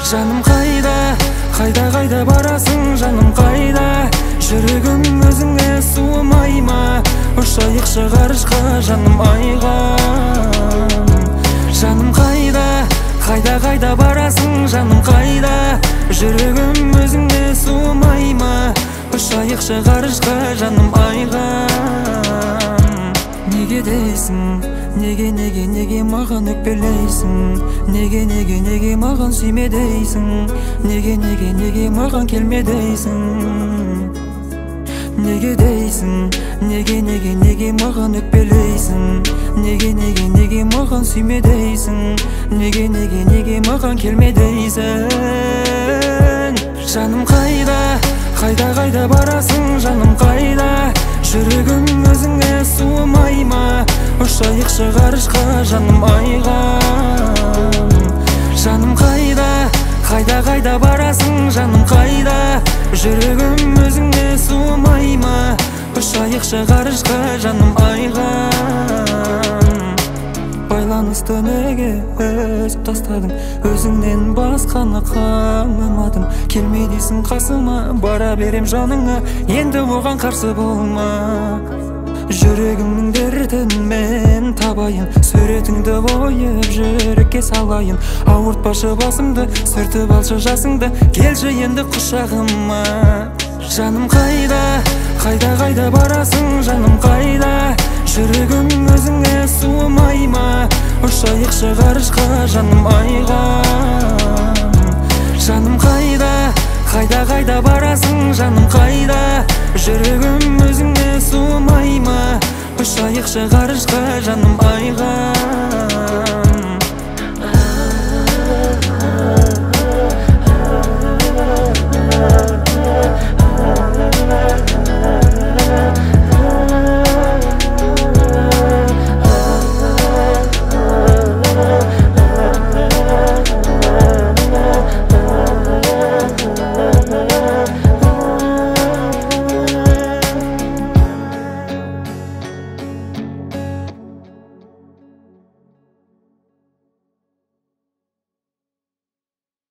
Жаным қайда барасың, жаным қайда? Жүрегім өзіңе суымай ма? Ұшайықшы ғарышқа, жаным айға. Жаным қайда барасың, жаным қайда? Жүрегім өзіңе суымай ма? Ұшайықшы ғарышқа, жаным айға. Неге дейсің, неге маған өкпелейсің? Неге маған сүйме дейсің? Неге маған келме дейсің? Неге дейсің, неге маған өкпелейсің? Неге маған сүйме дейсің? Неге маған келме дейсің? Жаным қайда барасың, жаным қайда? Жүрегім өзіңе суымай ма? Ұшайықшы ғарышқа, жаным айға. Жаным қайда барасың, жаным қайда? Жүрегім өзіңе суымай ма? Ұшайықшы ғарышқа, жаным айға. Байланысты неге өзіп тастадың? Өзіңнен басқаны қаламадым. Келме дейсің қасыма, бара берем жаныңа, енді оған қарсы болма. Жүрегімнің дертін мен табайын, суретіңді ойып жүрекке салайын. Ауыртпашы басымды, сүртіп алшы жасыңды, келші енді құшағыма. Жаным қайда барасың, жаным қайда? Жүрегім өзіңе суымай ма? Ұшайықшы ғарышқа, жаным айға. Жаным қайда барасың, жаным қайда? Жүрегім өзіңе суымай ма? Ұшайықшы ғарышқа, жаным айға.